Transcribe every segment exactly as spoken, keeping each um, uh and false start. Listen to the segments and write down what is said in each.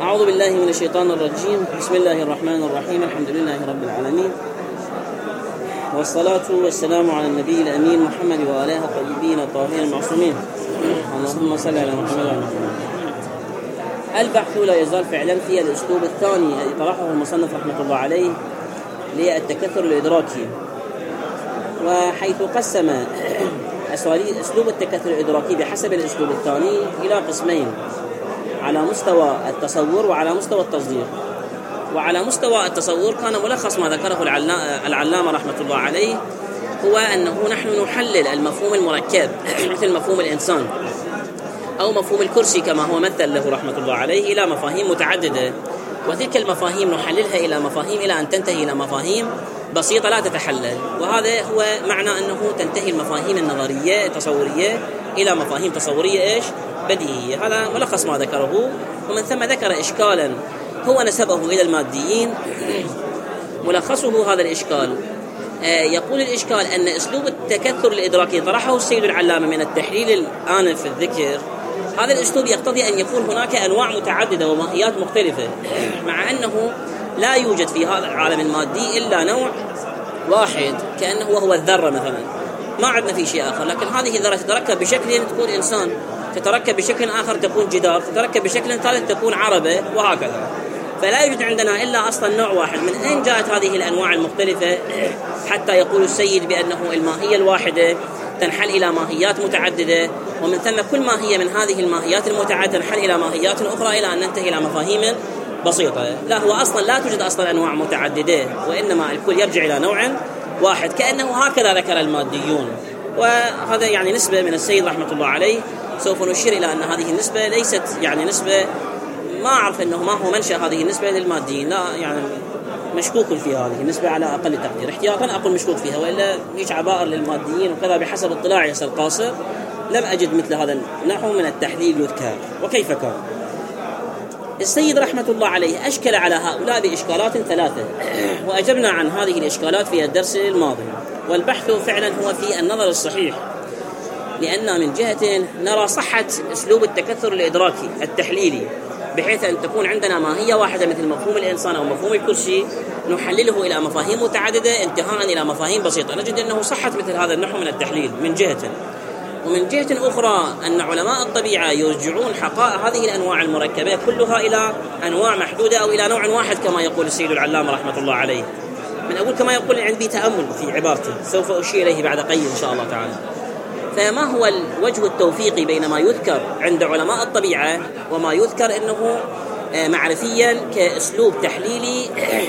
أعوذ بالله من الشيطان الرجيم. بسم الله الرحمن الرحيم. الحمد لله رب العالمين، والصلاة والسلام على النبي الأمين محمد وآله الطيبين الطاهرين المعصومين. اللهم صل على محمد وعلى محمد. البحث لا يزال فعلا في الأسلوب الثاني الذي طرحه المصنف رحمة الله عليه للتكثر الإدراكي، وحيث قسم أسلوب التكثر الإدراكي بحسب الأسلوب الثاني إلى قسمين: على مستوى التصور وعلى مستوى التصديق. وعلى مستوى التصور كان ملخص ما ذكره العلامة رحمة الله عليه هو أنه نحن نحلل المفهوم المركب مثل مفهوم الإنسان أو مفهوم الكرسي كما هو مثل له رحمة الله عليه إلى مفاهيم متعددة، وتلك المفاهيم نحللها إلى مفاهيم إلى أن تنتهي إلى مفاهيم بسيطة لا تتحلل. وهذا هو معنى أنه تنتهي المفاهيم النظرية التصورية إلى مفاهيم تصورية إيش؟ بديهية. هذا ملخص ما ذكره، ومن ثم ذكر إشكالا هو نسبه إلى الماديين. ملخصه هذا الإشكال، يقول الإشكال أن أسلوب التكثر الإدراكي طرحه السيد العلامة من التحليل الآنف في الذكر، هذا الأسلوب يقتضي أن يكون هناك أنواع متعددة وماهيات مختلفة، مع أنه لا يوجد في هذا العالم المادي إلا نوع واحد كأنه هو الذرة مثلا، ما عندنا في شيء آخر. لكن هذه الذرة تتركب بشكل تكون إنسان، تتركب بشكل آخر تكون جدار، تتركب بشكل ثالث تكون عربة، وهكذا. فلا يوجد عندنا إلا أصلا نوع واحد. من أين جاءت هذه الأنواع المختلفة حتى يقول السيد بأنه الماهية الواحدة تنحل إلى ماهيات متعددة، ومن ثم كل ماهية من هذه الماهيات المتعددة تنحل إلى ماهيات أخرى إلى أن ننتهي إلى مفاهيم بسيطة؟ لا، هو أصلا لا توجد أصلا أنواع متعددة، وإنما الكل يرجع إلى نوع واحد، كأنه هكذا ذكر الماديون. وهذا يعني نسبة من السيد رحمة الله عليه. سوف نشير إلى أن هذه النسبة ليست يعني نسبة، ما أعرف أنه ما هو منشأ هذه النسبة للماديين، لا يعني مشكوك في هذه النسبة على أقل تقدير، احتياطا أقول مشكوك فيها، وإلا هيك عبائر للماديين وكذا بحسب اطلاعي القاصر لم أجد مثل هذا النحو من التحليل يذكر. وكيف كان السيد رحمة الله عليه أشكل على هؤلاء بإشكالات ثلاثة، وأجبنا عن هذه الإشكالات في الدرس الماضي. والبحث فعلا هو في النظر الصحيح، لأن من جهة نرى صحة أسلوب التكثر الإدراكي التحليلي، بحيث أن تكون عندنا ماهية واحدة مثل مفهوم الإنسان أو مفهوم الكرسي نحلله إلى مفاهيم متعددة انتهاء إلى مفاهيم بسيطة. نجد أنه صحت مثل هذا النحو من التحليل من جهة. ومن جهة أخرى أن علماء الطبيعة يرجعون حقائق هذه الأنواع المركبة كلها إلى أنواع محدودة أو إلى نوع واحد كما يقول السيد العلامة رحمة الله عليه. من أقول كما يقول عندي تأمل في عبارته سوف أشير إليه بعد قليل إن شاء الله تعالى. فما هو الوجه التوفيقي بين ما يذكر عند علماء الطبيعة وما يذكر أنه معرفيا كأسلوب تحليلي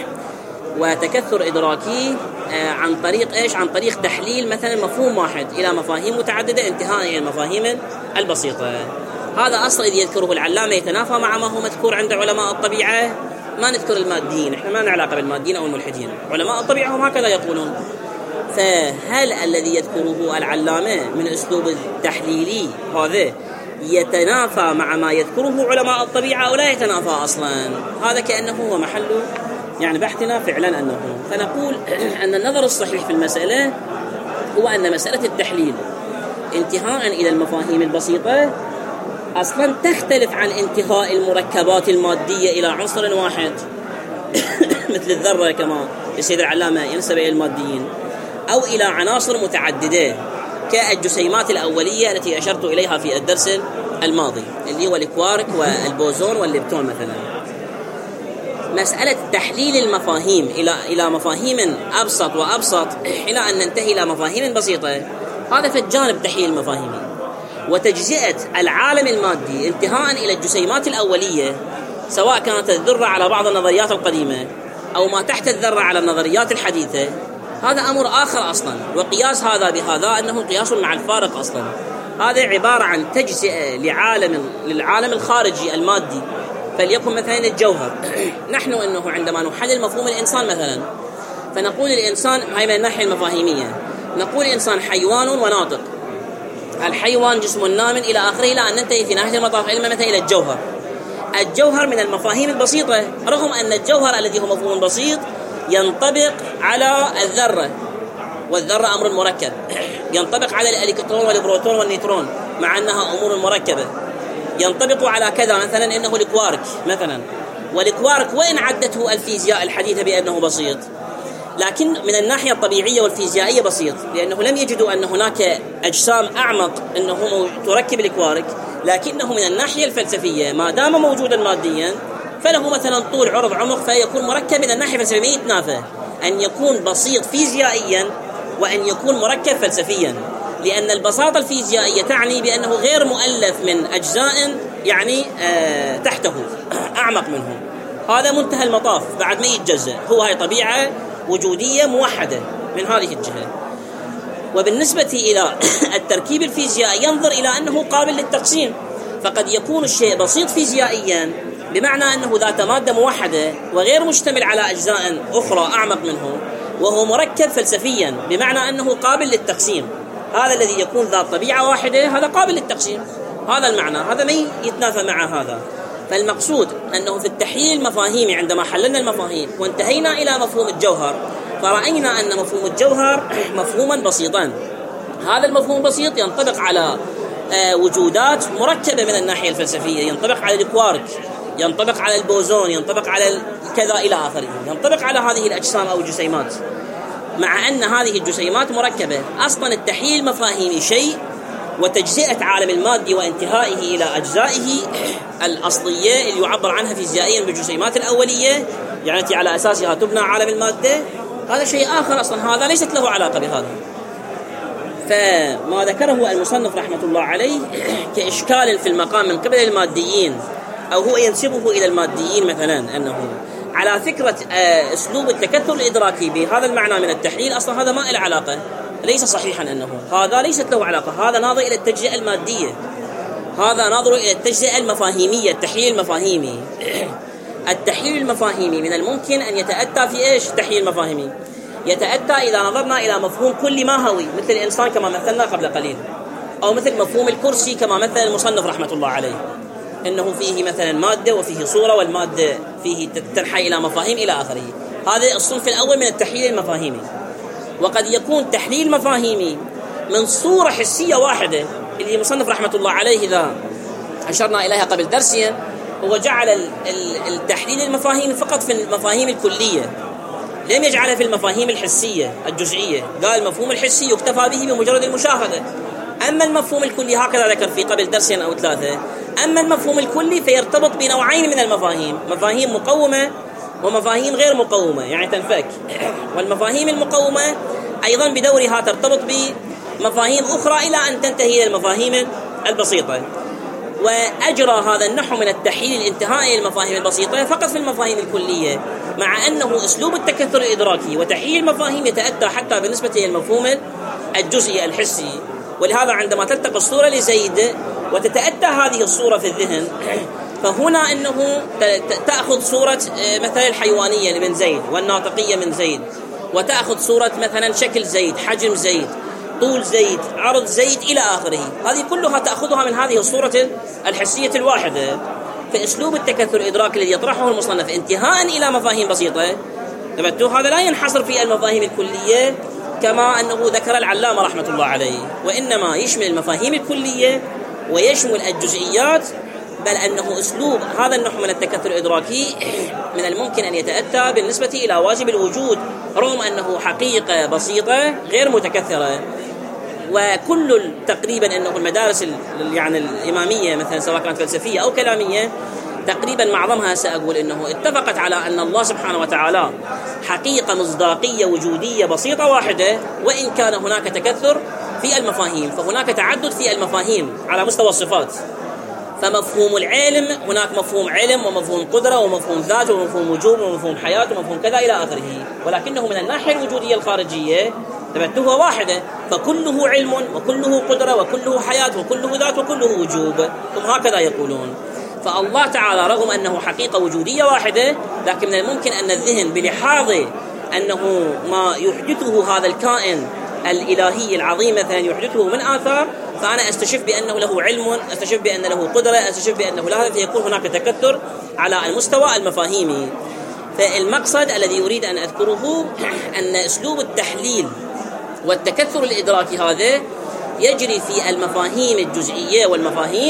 وتكثر إدراكي عن طريق إيش؟ عن طريق تحليل مثلا مفهوم واحد إلى مفاهيم متعددة انتهاء إلى المفاهيم البسيطة. هذا أصل إذ يذكره العلامة يتنافى مع ما هو مذكور عند علماء الطبيعة. ما نذكر الماديين، إحنا ما نعلاقة بالماديين أو الملحدين، علماء الطبيعة هم هكذا يقولون. فهل الذي يذكره العلامة من أسلوب التحليلي هذا يتنافى مع ما يذكره علماء الطبيعة أو لا يتنافى أصلا؟ هذا كأنه هو محل يعني بحثنا فعلا. أنه فنقول أن النظر الصحيح في المسألة هو أن مسألة التحليل انتهاء إلى المفاهيم البسيطة أصلا تختلف عن انتهاء المركبات المادية إلى عنصر واحد مثل الذرة كما السيد العلامة ينسب إلى الماديين، أو إلى عناصر متعددة كالجسيمات الأولية التي أشرت إليها في الدرس الماضي اللي هو الكوارك والبوزون والليبتون مثلا. مسألة تحليل المفاهيم إلى إلى مفاهيم أبسط وأبسط إلى أن ننتهي إلى مفاهيم بسيطة، هذا في الجانب تحليل المفاهيم. وتجزئة العالم المادي انتهاء إلى الجسيمات الأولية، سواء كانت الذرة على بعض النظريات القديمة أو ما تحت الذرة على النظريات الحديثة، هذا أمر آخر أصلا. وقياس هذا بهذا أنه قياس مع الفارق أصلا. هذا عبارة عن تجزئة لعالم للعالم الخارجي المادي، فليكن مثلا الجوهر. نحن أنه عندما نحلل مفهوم الإنسان مثلا فنقول الإنسان، هاي من الناحية المفاهيمية، نقول الإنسان حيوان وناطق. الحيوان جسم نام إلى آخره إلى أن ننتهي في نهاية المطاف علما مثلا إلى الجوهر. الجوهر من المفاهيم البسيطة، رغم أن الجوهر الذي هو مفهوم بسيط ينطبق على الذرة، والذرة أمر مركب، ينطبق على الإلكترون والبروتون والنيوترون مع أنها أمور مركبة، ينطبق على كذا مثلا إنه الكوارك مثلا، والكوارك وإن عدته الفيزياء الحديثة بأنه بسيط، لكن من الناحية الطبيعية والفيزيائية بسيط، لأنه لم يجدوا أن هناك أجسام أعمق أنه تركب الكوارك، لكنه من الناحية الفلسفية ما دام موجودا ماديا فله مثلا طول عرض عمق، فيكون مركب من الناحية الفلسفية. يتنافى أن يكون بسيط فيزيائيا وأن يكون مركب فلسفيا، لأن البساطة الفيزيائية تعني بأنه غير مؤلف من أجزاء يعني آه تحته أعمق منه. هذا منتهى المطاف بعد ما يتجزأ، هو هاي طبيعة وجودية موحدة من هذه الجهة. وبالنسبة إلى التركيب الفيزيائي ينظر إلى أنه قابل للتقسيم، فقد يكون الشيء بسيط فيزيائيا بمعنى أنه ذات مادة موحدة وغير مشتمل على أجزاء أخرى أعمق منه، وهو مركب فلسفيا بمعنى أنه قابل للتقسيم. هذا الذي يكون ذات طبيعة واحدة هذا قابل للتقسيم، هذا المعنى، هذا ما يتنافى مع هذا. فالمقصود أنه في التحليل المفاهيمي عندما حللنا المفاهيم وانتهينا إلى مفهوم الجوهر، فرأينا أن مفهوم الجوهر مفهوما بسيطا. هذا المفهوم البسيط ينطبق على وجودات مركبة من الناحية الفلسفية، ينطبق على الكوارك، ينطبق على البوزون، ينطبق على كذا إلى آخره، ينطبق على هذه الأجسام أو الجسيمات، مع أن هذه الجسيمات مركبة. أصلا التحليل المفاهيمي شيء، وتجزئة عالم المادي وانتهائه إلى أجزائه الأصلية اللي يعبر عنها فيزيائيا بالجسيمات الأولية، يعني على أساسها تبنى عالم المادة، هذا شيء آخر أصلا، هذا ليست له علاقة بهذا. فما ذكره المصنف رحمة الله عليه كإشكال في المقام من قبل الماديين، أو هو ينسبه إلى الماديين مثلا، أنه على فكرة أسلوب التكثر الإدراكي بهذا المعنى من التحليل، أصلا هذا ما له علاقة، ليس صحيحا، أنه هذا ليست له علاقة، هذا ناظر إلى التجزئة المادية، هذا ناظر إلى التجزئة المفاهيمية، التحليل المفاهيمي. التحليل المفاهيمي من الممكن أن يتأتى في إيش؟ التحليل المفاهيمي يتأتى إذا نظرنا إلى مفهوم كل ماهوي مثل الإنسان كما مثلنا قبل قليل، أو مثل مفهوم الكرسي كما مثل المصنف رحمة الله عليه، إنه فيه مثلا مادة وفيه صورة، والمادة فيه تنحى إلى مفاهيم إلى آخره. هذا الصنف الأول من التحليل المفاهيمي. وقد يكون تحليل مفاهيمي من صورة حسية واحدة، اللي مصنف رحمة الله عليه إذا أشرنا إليها قبل درسيا، هو جعل التحليل المفاهيمي فقط في المفاهيم الكلية، لم يجعلها في المفاهيم الحسية الجزئية، قال المفهوم الحسي يكتفى به بمجرد المشاهدة، أما المفهوم الكلي هكذا ذكر في قبل درسين أو ثلاثة، أما المفهوم الكلي فيرتبط بنوعين من المفاهيم، مفاهيم مقومة ومفاهيم غير مقومة يعني تنفك، والمفاهيم المقومة أيضا بدورها ترتبط بمفاهيم أخرى إلى أن تنتهي إلى المفاهيم البسيطة. وأجرى هذا النحو من التحليل الانتهائي للمفاهيم البسيطة فقط في المفاهيم الكلية، مع أنه أسلوب التكثر الإدراكي وتحليل المفاهيم يتأتى حتى بالنسبة للمفهوم الجزئي الحسي. ولهذا عندما تلتقي الصورة لزيد وتتأتى هذه الصورة في الذهن، فهنا أنه تأخذ صورة مثلا الحيوانية من زيد والناطقية من زيد، وتأخذ صورة مثلا شكل زيد، حجم زيد، طول زيد، عرض زيد إلى آخره، هذه كلها تأخذها من هذه الصورة الحسية الواحدة. فأسلوب التكثر الإدراكي الذي يطرحه المصنف انتهاء إلى مفاهيم بسيطة، هذا لا ينحصر في المفاهيم الكلية كما أنه ذكر العلامة رحمة الله عليه، وإنما يشمل المفاهيم الكلية ويشمل الجزئيات، بل أنه أسلوب هذا النحو من التكثر الإدراكي من الممكن أن يتأتى بالنسبة إلى واجب الوجود، رغم أنه حقيقة بسيطة غير متكثرة. وكل تقريبا أنه المدارس يعني الإمامية مثلا سواء كانت فلسفية أو كلامية تقريبا معظمها سأقول أنه اتفقت على أن الله سبحانه وتعالى حقيقة مصداقية وجودية بسيطة واحدة، وإن كان هناك تكثر في المفاهيم، فهناك تعدد في المفاهيم على مستوى الصفات. فمفهوم العلم هناك مفهوم علم ومفهوم قدرة ومفهوم ذات ومفهوم وجوب ومفهوم حياة ومفهوم كذا إلى آخره، ولكنه من الناحية الوجودية الخارجية تبعته واحدة، فكله علم وكله قدرة وكله حياة وكله ذات وكله وجوب، هم هكذا يقولون. فالله تعالى رغم أنه حقيقة وجودية واحدة، لكن من الممكن أن الذهن بلحاظ أنه ما يحدثه هذا الكائن الإلهي العظيم مثلا يحدثه من آثار، فأنا أستشف بأنه له علم، أستشف بأن له قدرة، أستشف بأنه لا، فيكون هناك تكثر على المستوى المفاهيمي. فالمقصد الذي يريد أن أذكره أن أسلوب التحليل والتكثر الإدراكي هذا يجري في المفاهيم الجزئية والمفاهيم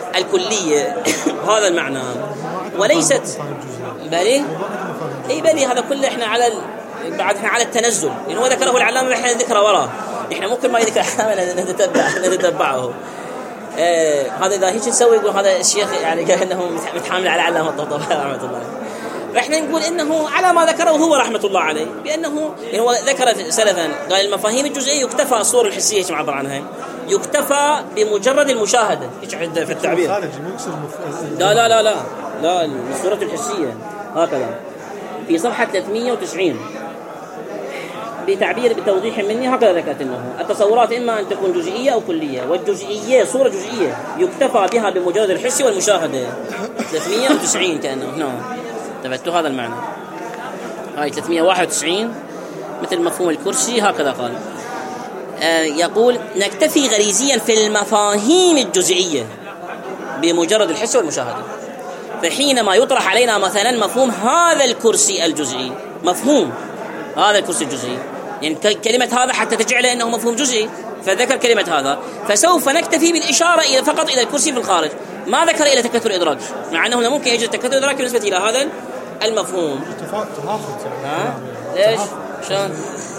الكلية هذا المعنى، وليست بلي اي بلي هذا كله احنا على ال... بعد احنا على التنزل، لأنه هو ذكره العلامة احنا ذكره وراه، احنا ممكن ما يذكر العلامة نتتبع نتتبعه. آه هذا إذا هيك نسوي يقول هذا الشيخ يعني كأنه متحامل على علامة الطبطبة رحمة الله. فإحنا نقول إنه على ما ذكره هو رحمة الله عليه، بأنه يعني هو ذكر سلفا قال المفاهيم الجزئية يكتفى الصور الحسية كما عبر عنها، يكتفى بمجرد المشاهدة ايش عند في التعبير. لا لا لا لا لا الصورة الحسية هكذا في صفحة ثلاثمئة وتسعين بتعبير بتوضيح مني هكذا ذكرت انه التصورات اما ان تكون جزئيه او كليه، والجزئيه صوره جزئيه يكتفى بها بمجرد الحس والمشاهده. ثلاثمئة وتسعين كانه نعم تبعتوا هذا المعنى. هاي ثلاثمئة وواحد وتسعين مثل مفهوم الكرسي هكذا قال. آه يقول نكتفي غريزيا في المفاهيم الجزئيه بمجرد الحس والمشاهده. فحينما يطرح علينا مثلا مفهوم هذا الكرسي الجزئي، مفهوم هذا الكرسي الجزئي، يعني كلمة هذا حتى تجعله أنه مفهوم جزئي فذكر كلمة هذا، فسوف نكتفي بالإشارة إلى فقط إلى الكرسي في الخارج، ما ذكر إلى تكثر إدراك، مع أنه ممكن يجد تكثر إدراك بالنسبة إلى هذا المفهوم. ها؟ ليش؟ شان؟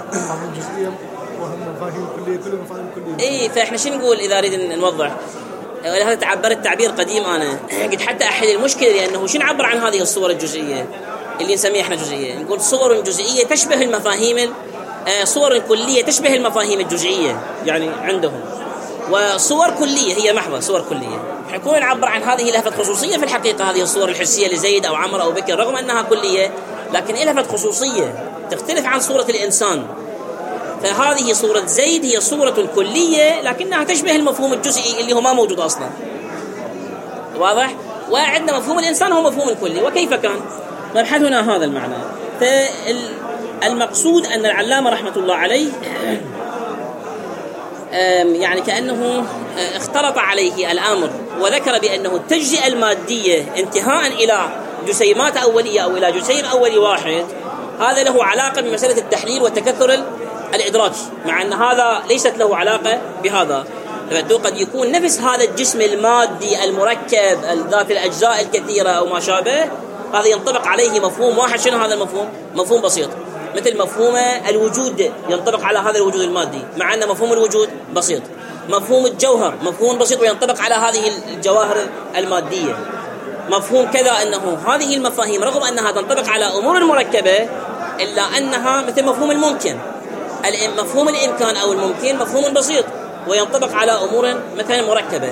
إيه فإحنا شو نقول إذا أريد نوضح؟ هذا تعبر التعبير قديم أنا قد حتى أحد المشكلة لأنه شو نعبر عن هذه الصور الجزئية اللي نسميها احنا جزئية، نقول صور جزئية تشبه المفاهيم، صور كلية تشبه المفاهيم الجزئية يعني عندهم، وصور كلية هي محضة صور كلية. حيكون نعبر عن هذه لهفة خصوصية في الحقيقة، هذه الصور الحسية لزيد أو عمر أو بكر رغم أنها كلية لكن لهفة خصوصية تختلف عن صورة الإنسان. فهذه صورة زيد هي صورة كلية لكنها تشبه المفهوم الجزئي اللي هو ما موجود أصلا، واضح؟ وعندنا مفهوم الإنسان هو مفهوم الكلي. وكيف كان؟ مبحثنا هذا المعنى. فالمقصود أن العلامة رحمة الله عليه يعني كأنه اختلط عليه الأمر وذكر بأنه التجزئة المادية انتهاء إلى جسيمات أولية أو إلى جسيم أولي واحد هذا له علاقة بمسألة التحليل والتكثر الإدراكي، مع أن هذا ليست له علاقة بهذا. قد يكون نفس هذا الجسم المادي المركب ذات الأجزاء الكثيرة أو ما شابه هذا ينطبق عليه مفهوم واحد. شنو هذا المفهوم؟ مفهوم بسيط مثل مفهوم الوجود ينطبق على هذا الوجود المادي، مع أن مفهوم الوجود بسيط. مفهوم الجوهر مفهوم بسيط وينطبق على هذه الجواهر المادية. مفهوم كذا أنه هذه المفاهيم رغم أنها تنطبق على أمور مركبة إلا أنها مثل مفهوم الممكن، مفهوم الإمكان أو الممكن مفهوم بسيط وينطبق على أمور مثلا مركبة.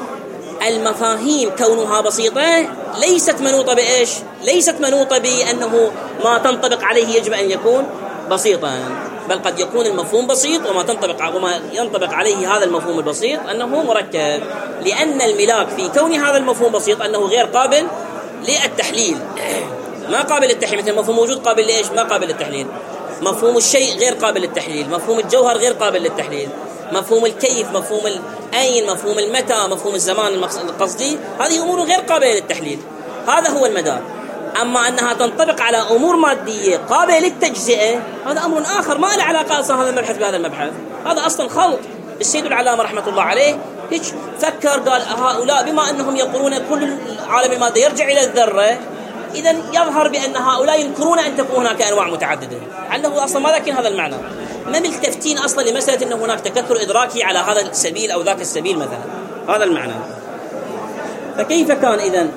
المفاهيم كونها بسيطة ليست منوطة بإيش؟ ليست منوطة بأنه ما تنطبق عليه يجب أن يكون بسيطا، بل قد يكون المفهوم بسيط وما تنطبق وما ينطبق عليه هذا المفهوم البسيط أنه مركب، لأن الملاك في كون هذا المفهوم بسيط أنه غير قابل للتحليل، ما قابل للتحليل. مثل مفهوم موجود قابل لإيش؟ ما قابل للتحليل. مفهوم الشيء غير قابل للتحليل، مفهوم الجوهر غير قابل للتحليل، مفهوم الكيف، مفهوم الأين، مفهوم المتى، مفهوم الزمان القصدي، هذه أمور غير قابلة للتحليل. هذا هو المدار. أما أنها تنطبق على أمور مادية قابلة للتجزئة هذا أمر آخر، ما له علاقة أصلا هذا المبحث بهذا المبحث. هذا أصلا خلط. السيد العلامة رحمة الله عليه هيك فكر قال هؤلاء بما أنهم يقولون كل عالم المادة يرجع إلى الذرة، إذا يظهر بأن هؤلاء ينكرون أن تكون هناك أنواع متعددة، عنده أصلا ما ذاكر هذا المعنى، ما ملتفتين أصلا لمسألة أن هناك تكثر إدراكي على هذا السبيل أو ذاك السبيل مثلا، هذا المعنى. فكيف كان إذن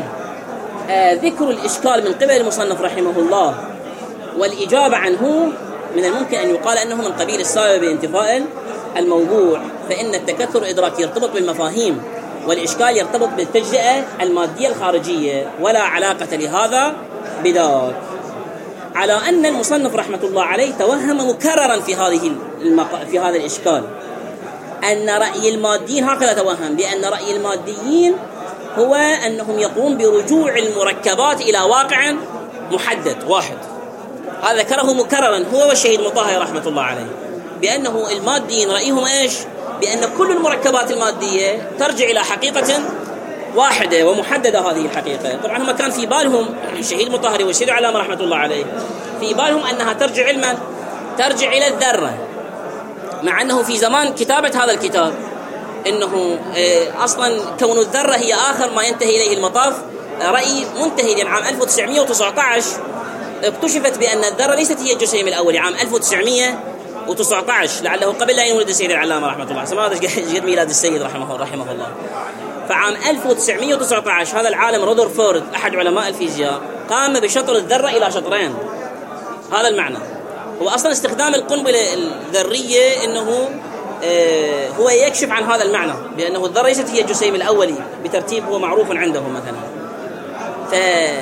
آه ذكر الإشكال من قبل المصنف رحمه الله والإجابة عنه من الممكن أن يقال أنه من قبيل السبب بانتفاء الموضوع، فإن التكثر الإدراكي يرتبط بالمفاهيم والإشكال يرتبط بالتجزئة المادية الخارجية، ولا علاقة لهذا بذاك. على أن المصنف رحمة الله عليه توهم مكررا في هذه المق... في هذا الإشكال أن رأي الماديين هكذا توهم بأن رأي الماديين هو أنهم يقوم برجوع المركبات إلى واقع محدد واحد. هذا ذكره مكررا هو والشهيد مطهر رحمة الله عليه، بأنه الماديين رأيهم إيش؟ بأن كل المركبات المادية ترجع إلى حقيقة واحدة ومحددة. هذه الحقيقة طبعا هم كان في بالهم الشهيد مطهري والشهيد العلامة رحمة الله عليه في بالهم أنها ترجع علما ترجع إلى الذرة، مع أنه في زمان كتابة هذا الكتاب إنه أصلا كون الذرة هي آخر ما ينتهي إليه المطاف رأي منتهي، لأن عام ألف وتسعمائة وتسعة عشر اكتشفت بأن الذرة ليست هي الجسيم الأولي عام ألف وتسعمائة وتسعة عشر، لعله قبل لا يولد السيد العلامة رحمة الله، سمعت قد ميلاد السيد رحمه رحمه الله. فعام ألف وتسعمائة وتسعة عشر هذا العالم رودرفورد أحد علماء الفيزياء قام بشطر الذرة إلى شطرين. هذا المعنى هو أصلا استخدام القنبلة الذرية إنه آه هو يكشف عن هذا المعنى، بأنه الذرة ليست هي الجسيم الأولي بترتيب هو معروف عندهم مثلا. ف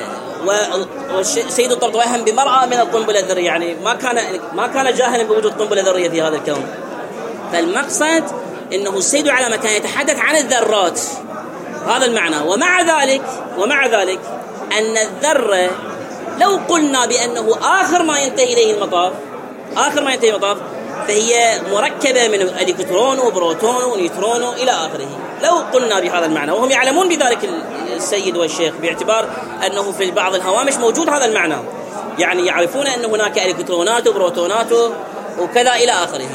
والسيد الطبطبائي هم بمرأة من القنبلة الذرية، يعني ما كان ما كان جاهلا بوجود قنبلة ذرية في هذا الكون. فالمقصد إنه السيد علامة كان يتحدث عن الذرات، هذا المعنى. ومع ذلك ومع ذلك أن الذرة لو قلنا بأنه آخر ما ينتهي إليه المطاف آخر ما ينتهي المطاف فهي مركبة من إلكترون وبروتون ونيوترون إلى آخره. لو قلنا بهذا المعنى، وهم يعلمون بذلك السيد والشيخ، باعتبار أنه في بعض الهوامش موجود هذا المعنى، يعني يعرفون أن هناك إلكترونات وبروتونات وكذا إلى آخره.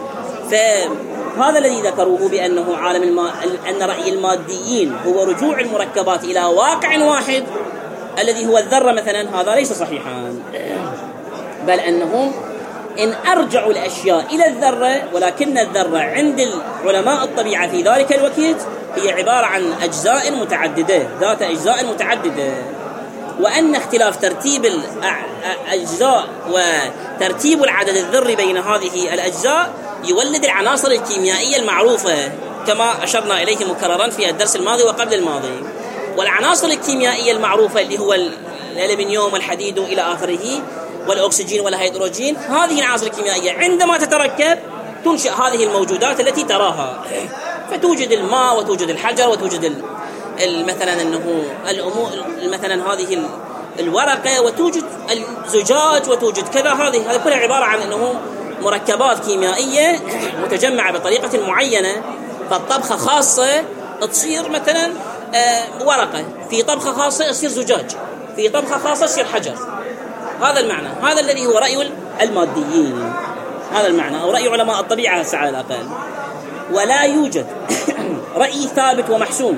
فهذا الذي ذكروه بأنه عالم الما... أن رأي الماديين هو رجوع المركبات إلى واقع واحد الذي هو الذرة مثلا، هذا ليس صحيحا، بل أنهم إن أرجعوا الأشياء إلى الذرة، ولكن الذرة عند علماء الطبيعة في ذلك الوقت هي عبارة عن أجزاء متعددة ذات أجزاء متعددة، وأن اختلاف ترتيب الأجزاء وترتيب العدد الذري بين هذه الأجزاء يولد العناصر الكيميائية المعروفة كما أشرنا إليه مكررا في الدرس الماضي وقبل الماضي. والعناصر الكيميائية المعروفة اللي هو الألمنيوم والحديد إلى آخره والأكسجين والهيدروجين، هذه العناصر الكيميائية عندما تتركب تنشئ هذه الموجودات التي تراها، فتوجد الماء وتوجد الحجر وتوجد مثلا أنه الأمور مثلا هذه الورقة وتوجد الزجاج وتوجد كذا. هذه هذه كلها عبارة عن أنه مركبات كيميائية متجمعة بطريقة معينة، فالطبخة خاصة تصير مثلا ورقة، في طبخة خاصة يصير زجاج، في طبخة خاصة يصير حجر. هذا المعنى، هذا الذي هو رأي الماديين، هذا المعنى، أو رأي علماء الطبيعة على الأقل. ولا يوجد رأي ثابت ومحسوم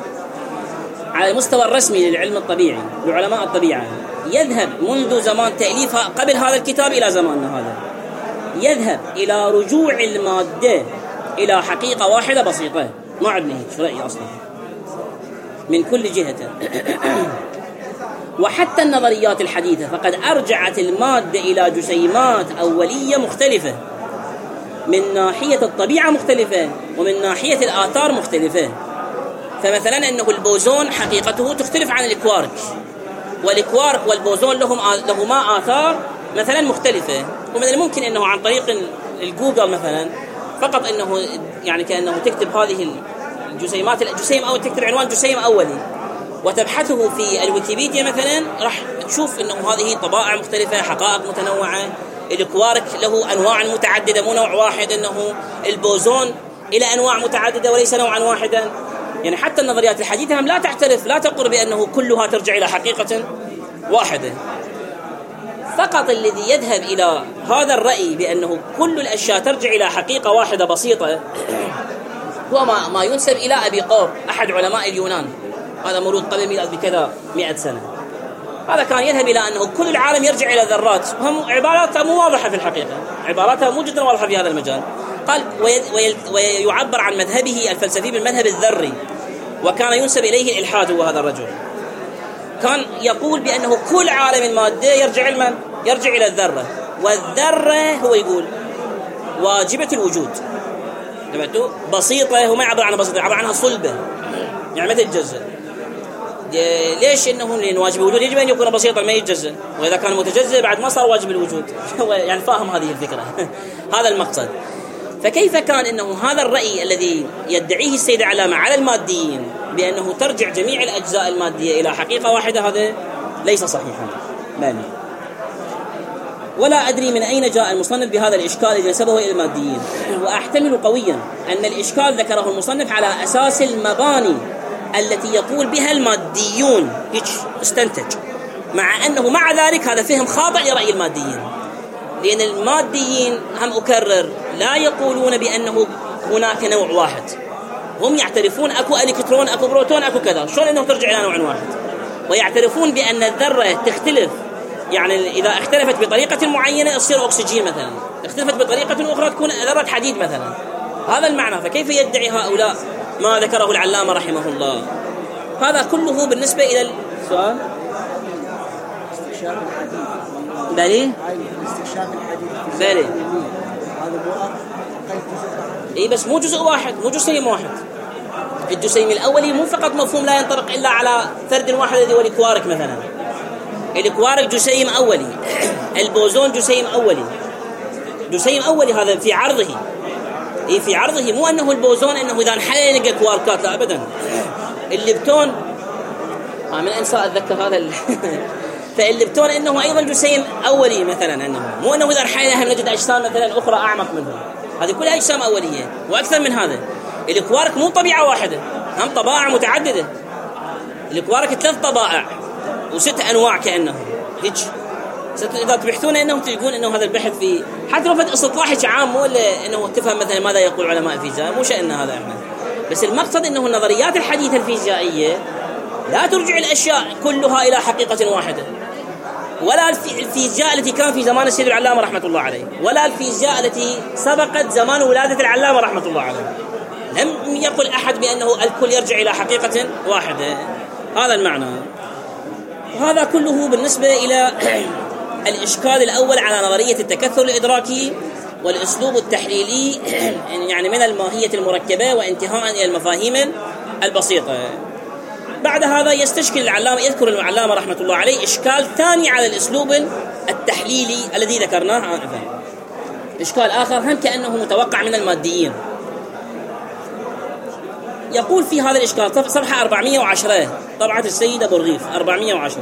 على المستوى الرسمي للعلم الطبيعي لعلماء الطبيعة يذهب منذ زمان تأليفها قبل هذا الكتاب إلى زماننا هذا، يذهب إلى رجوع المادة إلى حقيقة واحدة بسيطة، ما عندنا هيك رأي أصلا من كل جهة. وحتى النظريات الحديثة فقد أرجعت المادة إلى جسيمات أولية مختلفة، من ناحية الطبيعة مختلفة ومن ناحية الآثار مختلفة. فمثلا أنه البوزون حقيقته تختلف عن الكوارك، والكوارك والبوزون لهم لهما آثار مثلا مختلفة. ومن الممكن أنه عن طريق الجوجل مثلا فقط أنه يعني كأنه تكتب هذه الجسيمات الجسيم أو تكتب عنوان جسيم أولي وتبحثه في الويكيبيديا مثلا، راح تشوف أنه هذه طبائع مختلفة، حقائق متنوعة. الكوارك له أنواع متعددة مو نوع واحد، أنه البوزون إلى أنواع متعددة وليس نوعا واحدا. يعني حتى النظريات الحديثة هم لا تعترف لا تقر بأنه كلها ترجع إلى حقيقة واحدة. فقط الذي يذهب إلى هذا الرأي بأنه كل الأشياء ترجع إلى حقيقة واحدة بسيطة هو ما, ما ينسب إلى أبي قور أحد علماء اليونان، هذا مولود قبل ميلاد بكذا مئة سنة. هذا كان يذهب إلى أنه كل العالم يرجع إلى ذرات، هم عباراتها مو واضحة في الحقيقة، عباراتها مو جدا واضحة في هذا المجال. قال ويعبر عن مذهبه الفلسفي بالمذهب الذري، وكان ينسب إليه الإلحاد. هو هذا الرجل كان يقول بأنه كل عالم المادة يرجع علما يرجع إلى الذرة، والذرة هو يقول واجبة الوجود، بسيطة. هو ما يعبر عنها بسيطة، يعبر عنها صلبة، يعني ما تتجزأ. ليش؟ إنه لأن واجب الوجود يجب أن يكون بسيطا ما يتجزأ، وإذا كان متجزأ بعد ما صار واجب الوجود. هو يعني فاهم هذه الفكرة. هذا المقصد. فكيف كان إنه هذا الرأي الذي يدعيه السيد علامة على الماديين بأنه ترجع جميع الأجزاء المادية إلى حقيقة واحدة، هذا ليس صحيحا. ماني. ولا أدري من أين جاء المصنف بهذا الإشكال الذي نسبه إلى الماديين، وأحتمل قويا أن الإشكال ذكره المصنف على أساس المباني التي يقول بها الماديون، هيك استنتج، مع أنه مع ذلك هذا فهم خاطئ لرأي الماديين، لأن الماديين هم أكرر لا يقولون بأنه هناك نوع واحد، هم يعترفون أكو إلكترون أكو بروتون أكو كذا، شلون أنه ترجع إلى نوع واحد؟ ويعترفون بأن الذرة تختلف، يعني إذا اختلفت بطريقة معينة تصير أكسجين مثلا، اختلفت بطريقة أخرى تكون ذرة حديد مثلا. هذا المعنى. فكيف يدعي هؤلاء ما ذكره العلامة رحمه الله؟ هذا كله بالنسبة إلى السؤال. استكشاف الحديد. بلي؟ استكشاف الحديد. بلي. هذا مو أقل جزء. إيه بس مو جزء واحد، مو جسيم واحد. الجسيم الأولي مو فقط مفهوم لا ينطبق إلا على فرد واحد الذي هو الكوارك مثلا. الكوارك جسيم أولي، البوزون جسيم أولي، جسيم أولي هذا في عرضه. إيه في عرضه، مو أنه البوزون أنه إذا انحل نلقى كواركات، لا أبدا. الليبتون آه من أنسى أتذكر هذا ال... فالليبتون أنه أيضا جسيم أولي مثلا، أنه مو أنه إذا انحلنا نجد أجسام مثلا أخرى أعمق منه، هذه كلها أجسام أولية وأكثر من هذا. الكوارك مو طبيعة واحدة، هم طبائع متعددة. الكوارك ثلاث طبائع وست أنواع كأنه هيك. إذا تبحثون أنهم تلقون أنه هذا البحث في حتى لو فد استطلاع عام، مو إلا أنه تفهم مثلا ماذا يقول علماء الفيزياء، مو شأننا هذا إحنا. بس المقصد أنه النظريات الحديثة الفيزيائية لا ترجع الأشياء كلها إلى حقيقة واحدة، ولا الفيزياء التي كان في زمان السيد العلامة رحمة الله عليه، ولا الفيزياء التي سبقت زمان ولادة العلامة رحمة الله عليه. لم يقل أحد بأنه الكل يرجع إلى حقيقة واحدة. هذا المعنى. وهذا كله بالنسبة إلى الإشكال الأول على نظرية التكثر الإدراكي والأسلوب التحليلي، يعني من الماهية المركبة وانتهاء إلى المفاهيم البسيطة. بعد هذا يستشكل العلامة، يذكر العلامة رحمة الله عليه إشكال ثاني على الأسلوب التحليلي الذي ذكرناه آنفا. إشكال آخر هم كأنه متوقع من الماديين. يقول في هذا الإشكال صفحة أربعمائة وعشرة طبعة السيد أبو الرغيف أربعمائة وعشرة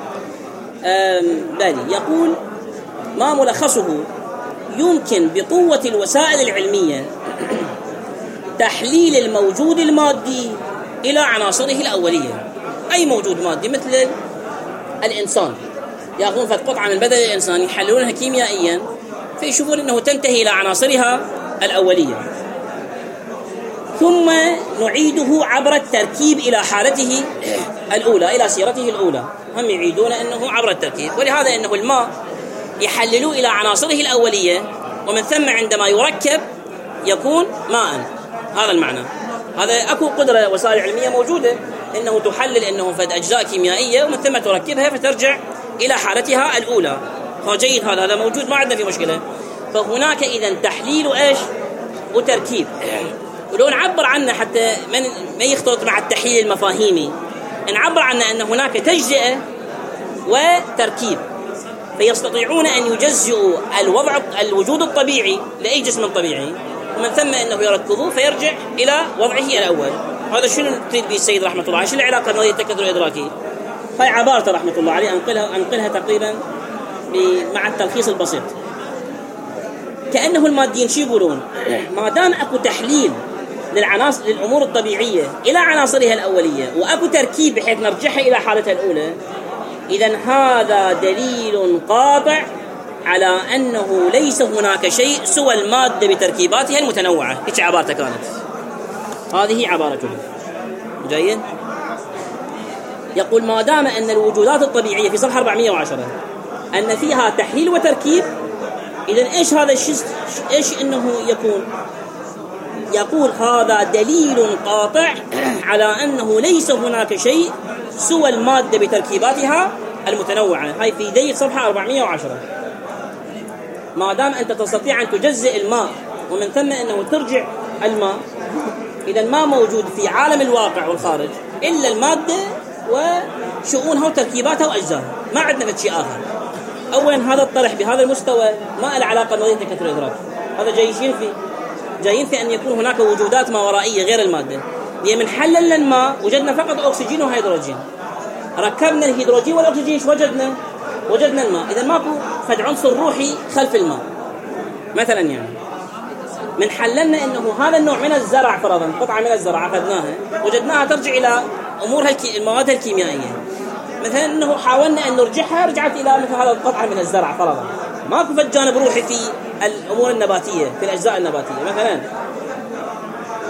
بالي، يقول ما ملخصه: يمكن بقوة الوسائل العلمية تحليل الموجود المادي إلى عناصره الأولية. أي موجود مادي مثل الإنسان، يأخذون قطعة من بدن الإنسان يحللونها كيميائيا فيشوفون أنه تنتهي إلى عناصرها الأولية، ثم نعيده عبر التركيب إلى حالته الأولى، إلى سيرته الأولى. هم يعيدون أنه عبر التركيب، ولهذا أنه الماء يحللوه إلى عناصره الأولية، ومن ثم عندما يركب يكون ماء. هذا المعنى. هذا أكو قدرة وسائل علمية موجودة أنه تحلل أنه فد أجزاء كيميائية ومن ثم تركبها فترجع إلى حالتها الأولى. فجيد، هذا هذا موجود، ما عندنا في مشكلة. فهناك إذن تحليل إيش وتركيب، ولو نعبر عنه حتى من ما يختلط مع التحليل المفاهيمي، نعبر عنه أن هناك تجزئة وتركيب، فيستطيعون أن يجزئوا الوضع الوجود الطبيعي لأي جسم طبيعي، ومن ثم أنه يركبوه فيرجع إلى وضعه الأول. هذا شنو تريد به السيد رحمة الله عليه؟ شنو العلاقة بين التكثر الإدراكي؟ هاي عبارته رحمة الله عليه أنقلها أنقلها تقريبا مع التلخيص البسيط. كأنه الماديين شو يقولون؟ ما دام أكو تحليل للعناصر للأمور الطبيعية إلى عناصرها الأولية وأكو تركيب بحيث نرجعها إلى حالتها الأولى، إذن هذا دليل قاطع على أنه ليس هناك شيء سوى المادة بتركيباتها المتنوعة. إيش عبارته كانت؟ هذه عبارته. جيد. يقول ما دام أن الوجودات الطبيعية في صفحة أربعمائة وعشرة أن فيها تحليل وتركيب، إذن إيش هذا الشيء؟ إيش إنه يكون؟ يقول هذا دليل قاطع على أنه ليس هناك شيء سوى المادة بتركيباتها المتنوعة. هاي في دقيق صفحة أربعمائة وعشرة. ما دام أنت تستطيع أن تجزئ الماء ومن ثم أنه ترجع الماء، إذا ما موجود في عالم الواقع والخارج إلا المادة وشؤونها وتركيباتها وأجزائها، ما عندنا شيء آخر. أولا هذا الطرح بهذا المستوى ما له علاقة بنظرية التكثر الإدراكي، هذا جايين في جايين في أن يكون هناك وجودات ما ورائية غير المادة. لأن من حللنا الماء وجدنا فقط أكسجين وهيدروجين، ركبنا الهيدروجين والأكسجين إيش وجدنا؟ وجدنا الماء. إذا ماكو فد عنصر روحي خلف الماء مثلا. يعني من حللنا أنه هذا النوع من الزرع فرضا، قطعة من الزرع أخذناها وجدناها ترجع إلى أمورها المواد الكيميائية، مثلا أنه حاولنا أن نرجعها رجعت إلى مثل هذا القطعة من الزرع فرضا. ماكو فد جانب روحي في الأمور النباتية، في الأجزاء النباتية مثلا.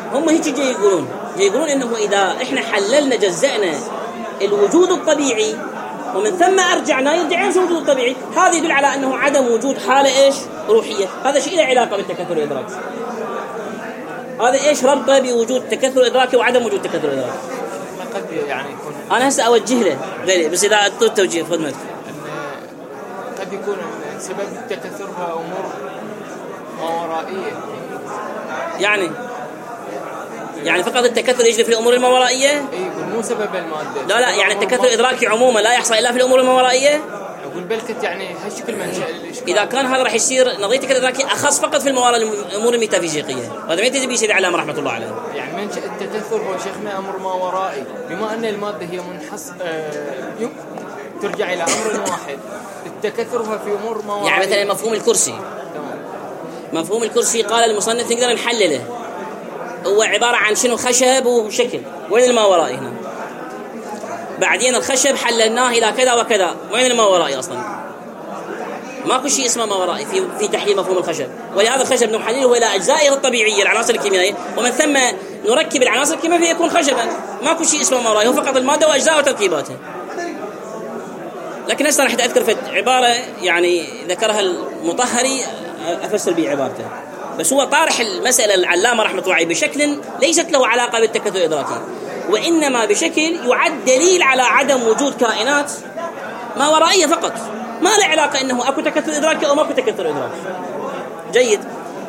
هم هيك جاي يقولون جاي يقولون إنه إذا إحنا حللنا جزأنا الوجود الطبيعي ومن ثم أرجعنا يرجع نفس الوجود الطبيعي، هذا يدل على أنه عدم وجود حالة إيش روحية. هذا شيء له علاقة بالتكاثر الإدراكي. هذا إيش ربطه بوجود التكاثر الإدراكي وعدم وجود التكاثر الإدراكي؟ ما قد يعني يكون أنا هسه أوجه له غيري، بس إذا أعطيت توجيه خدمتك. قد يكون سبب تكاثرها أمور ما ورائية. يعني يعني فقط التكاثر يجري في الأمور الماورائية؟ إيه، مو سبب المادة. لا لا، يعني التكاثر الإدراكي عموما لا يحصل إلا في الأمور الماورائية؟ أقول بلكت يعني هالشكل منشأ للإشكال. إذا كان هذا راح يصير نظرية التكاثر الإدراكي أخص فقط في الموارا الأمور الميتافيزيقية، وهذا ما يتجي به سيدي علام رحمة الله عليه. يعني منشأ التكاثر هو شيخنا أمر ما ورائي، بما أن المادة هي منحص آه ترجع إلى أمر واحد، التكاثر هو في أمور ما ورائي. يعني مثلا مفهوم الكرسي، تمام. مفهوم الكرسي قال المصنف نقدر نحلله، هو عبارة عن شنو؟ خشب وشكل. وين الماورائي هنا؟ بعدين الخشب حللناه إلى كذا وكذا، وين الماورائي أصلا؟ ماكو شيء اسمه ماورائي في في تحليل مفهوم الخشب، ولهذا الخشب نحلله إلى أجزائه الطبيعية العناصر الكيميائية، ومن ثم نركب العناصر الكيميائية فيكون خشبا. ماكو شيء اسمه ماورائي، هو فقط المادة وأجزائها وتركيباتها. لكن هسه راح أذكر في عبارة يعني ذكرها المطهري أفسر به عبارته، بس هو طارح المسألة العلامة رحمة الله عليه بشكل ليست له علاقة بالتكاثر الإدراكي، وإنما بشكل يعد دليل على عدم وجود كائنات ما ورائية فقط، ما له علاقة إنه أكو تكاثر إدراكي أو ما أكو تكاثر إدراكي. جيد.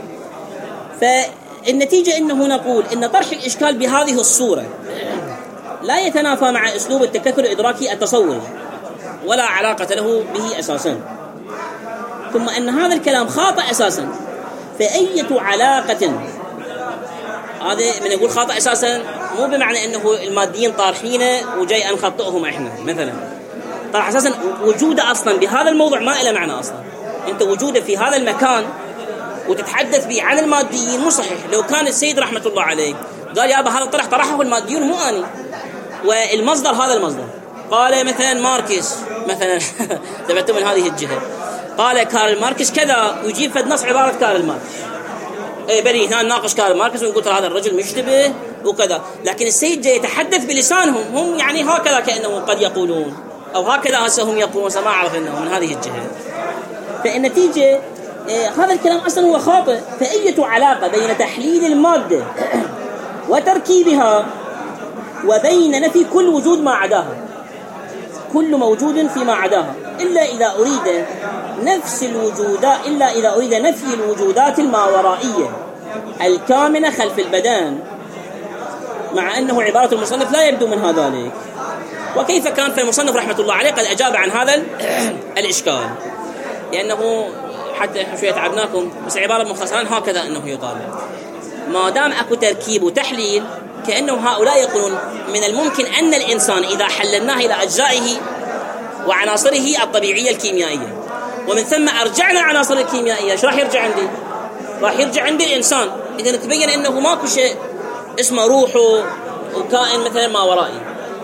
فالنتيجة إنه نقول إن طرح الإشكال بهذه الصورة لا يتنافى مع أسلوب التكاثر الإدراكي التصوري، ولا علاقة له به أساسا، ثم أن هذا الكلام خاطئ أساسا. فأية علاقة، هذا من يقول خاطئ أساسا مو بمعنى أنه الماديين طارحينه وجاي أنخطئهم إحنا مثلا، طرح أساسا وجوده أصلا بهذا الموضوع ما إله معنى أصلا. أنت وجوده في هذا المكان وتتحدث به عن الماديين مو صحيح. لو كان السيد رحمة الله عليه قال يا أبا هذا الطرح طرحه الماديون مو أني، والمصدر هذا المصدر، قال مثلا ماركس مثلا تبعتم من هذه الجهة، قال كارل ماركس كذا، ويجيب فد نص عبارة كارل ماركس، اي بلي هنا ناقش كارل ماركس ونقول هذا الرجل مشتبه وكذا، لكن السيد جاي يتحدث بلسانهم هم، يعني هكذا كأنه قد يقولون، أو هكذا هسه هم يقولون، ما أعرف أنه من هذه الجهة. فالنتيجة إيه هذا الكلام أصلا هو خاطئ. فأية علاقة بين تحليل المادة وتركيبها وبين نفي كل وجود ما عداها، كل موجود فيما عداها، إلا إذا أريد نفس الوجودات إلا إذا أريد نفي الوجودات الماورائية الكامنة خلف البدن، مع أنه عبارة المصنف لا يبدو منها ذلك. وكيف كان في المصنف رحمة الله عليه قد أجاب عن هذا الإشكال، لأنه حتى شوية تعبناكم، بس عبارة مختصرا هكذا أنه يقال ما دام أكو تركيب وتحليل، كأنه هؤلاء يقولون من الممكن أن الإنسان إذا حللناه إلى أجزائه وعناصره الطبيعية الكيميائية، ومن ثم أرجعنا العناصر الكيميائية، ايش راح يرجع عندي؟ راح يرجع عندي الإنسان. إذا نتبين أنه ماكو شيء اسمه روحه وكائن مثلا ما ورائي.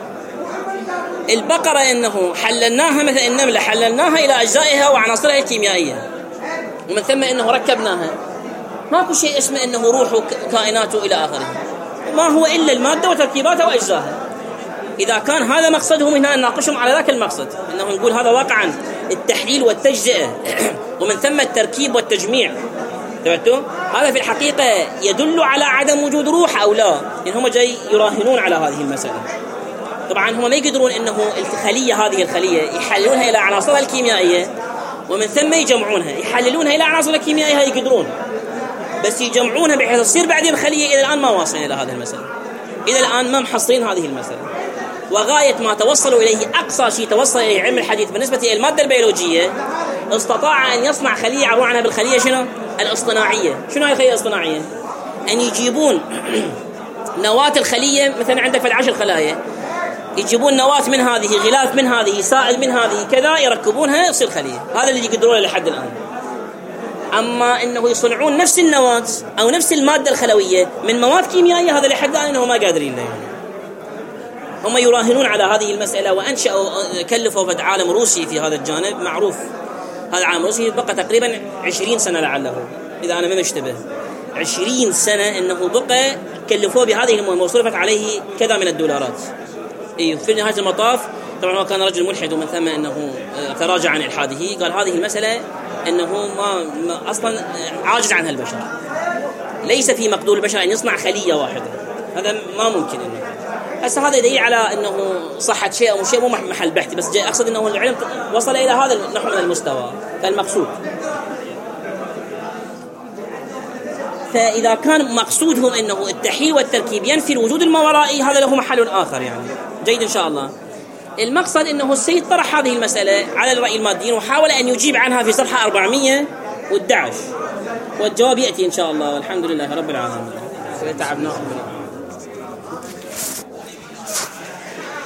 البقرة أنه حللناها مثل النملة، حللناها إلى أجزائها وعناصرها الكيميائية، ومن ثم أنه ركبناها، ماكو شيء اسمه أنه روحه كائناته إلى آخره، ما هو إلا المادة وتركيباتها وأجزائها. إذا كان هذا مقصدهم هنا نناقشهم على ذاك المقصد، أنه نقول هذا واقعا التحليل والتجزئة ومن ثم التركيب والتجميع، تبعتوا؟ هذا في الحقيقة يدل على عدم وجود روح أو لا، إن هم جاي يراهنون على هذه المسألة. طبعا هم ما يقدرون أنه الخلية هذه الخلية يحللونها إلى عناصرها الكيميائية ومن ثم يجمعونها، يحللونها إلى عناصرها الكيميائية يقدرون، بس يجمعونها بحيث تصير بعدين الخلية. إلى الآن ما واصلين إلى هذه المسألة، إلى الآن ما محصرين هذه المسألة. وغاية ما توصلوا إليه، أقصى شيء توصل إليه علم الحديث بالنسبة إلى المادة البيولوجية، استطاع أن يصنع خلية عبارة عنها بالخلية شنو؟ الاصطناعية. شنو هي الخلية الاصطناعية؟ أن يجيبون نواة الخلية، مثلا عندك في العشر خلايا، يجيبون نواة من هذه، غلاف من هذه، سائل من هذه، كذا يركبونها يصير خلية. هذا اللي يقدرونه لحد الآن. أما إنه يصنعون نفس النواة أو نفس المادة الخلوية من مواد كيميائية، هذا لحد الآن إنه ما قادرين له. هم يراهنون على هذه المسألة، وأنشأوا كلفوا فد عالم روسي في هذا الجانب معروف. هذا العالم الروسي بقى تقريبا عشرين سنة لعله، إذا أنا ما مشتبه، عشرين سنة إنه بقى كلفوه بهذه المهمة وصرفت عليه كذا من الدولارات. إيه في نهاية المطاف طبعا هو كان رجل ملحد ومن ثم أنه تراجع عن إلحاده، قال هذه المسألة أنه ما, ما أصلا عاجز عنها البشر، ليس في مقدور البشر أن يصنع خلية واحدة، هذا ما ممكن. إنه هسه هذا يدعي على أنه صحة شيء أو شيء مو محل بحث، بس جاي أقصد أنه العلم وصل إلى هذا النحو من المستوى كالمقصود. فإذا كان مقصودهم أنه التحليل والتركيب ينفي الوجود الماورائي هذا له محل آخر يعني جيد إن شاء الله. المقصد أنه السيد طرح هذه المسألة على الرأي الماديين وحاول أن يجيب عنها في صفحة أربعمائة وأحد عشر، والجواب يأتي إن شاء الله والحمد لله رب العالمين. تعبنا